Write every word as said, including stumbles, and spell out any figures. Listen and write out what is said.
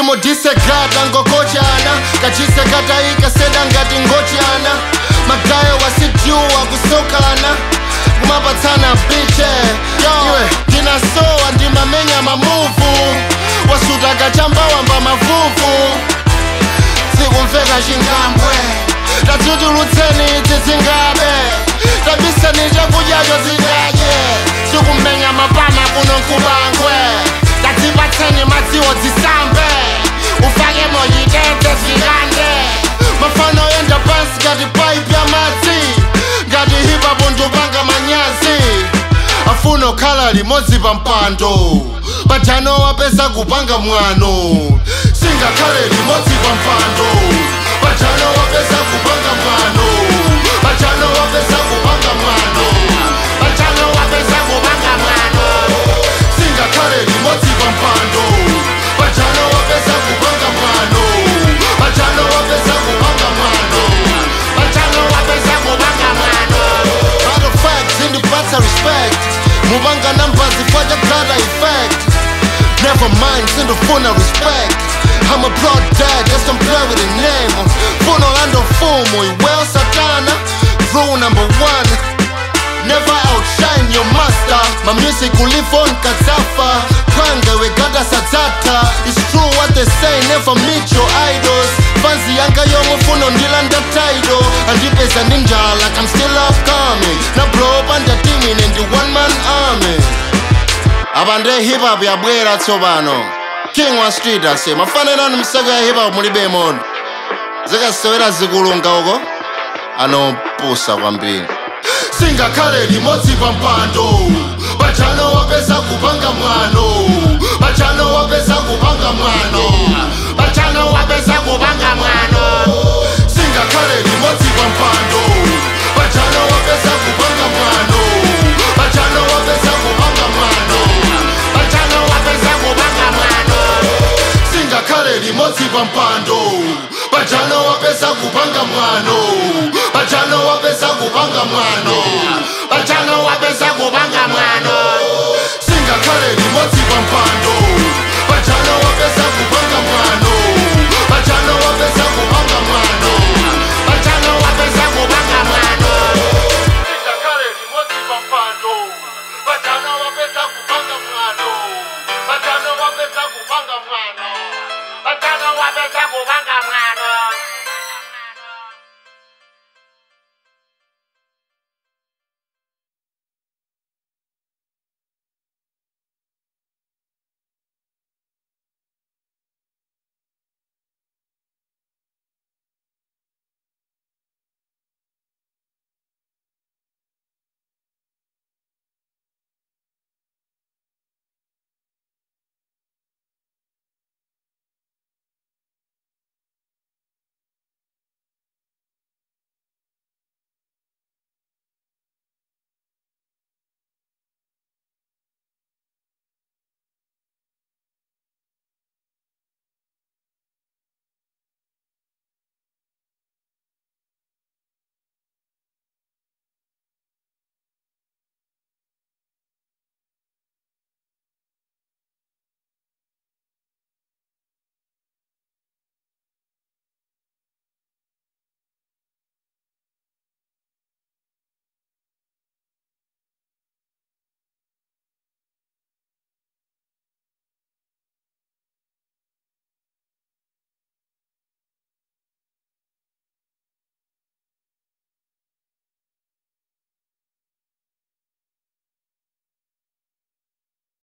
Timudisegata ngokochana kachisekata ikaseda ngati ngochana magayo wasijua kusokana kumapatsana biche iwe ndinasowa ndimamenya mamuvu wasuta kachamba wamba mavuvu sikumveka chingambwe tatutulutseni idzi zingabe tabiseni chakudyacho zidadye sikumenya mapama kuno nkubangwe tadzipatseni madziwo zisambe ufake mojitete zvikande mafano yenda pasi ngati paipi ya madzi ngati hipapo ndopanga manyazi afuna okhala limodzi pa mpando pajano wapeza kupanga mwano singakhale limodzi pa mpando pajano wapeza kupanga mwano pajano wapeza kupanga mwano pajano wapeza kupanga mwano singakhale limodzi pa mpando pajano wapeza kupanga mwano pajano wapeza kupanga mwano pajano wapeza kupanga mwano matter of fact zindipatsa respect mubanga numbers ifaka grada effect never mind sindifuna respect I'm a blood dad, just don't play with the name Funo lando fumo, well satana Rule number one Never outshine your master My music will live on Kazafa Kwange we gada satata It's true what they say, never meet your idols Fancy yanka yomo funo ndilanda title Andipesa ninja like I'm still upcoming Na blow up under teaming in the one man army Abande hip hop ya bwera tsobano King wa street ase mafanena msaga ya hip hop mulibe mondo Zeka sewera zikulunga uko Ano pusa kwambiri singakhale limodzi pa mpando pajano wapeza kupanga mwano pajano wapeza kupanga mwano pajano wapeza kupanga mwano singakhale limodzi pa mpando pajano wapeza kupanga mwano pajano wapeza kupanga mwano pajano wapeza kupanga mwano singakhale limodzi pa mpando pajano wapeza kupanga mwano pajano wapeza kupanga mwano pajano wapeza kupanga mwano singakhale limodzi pa mpando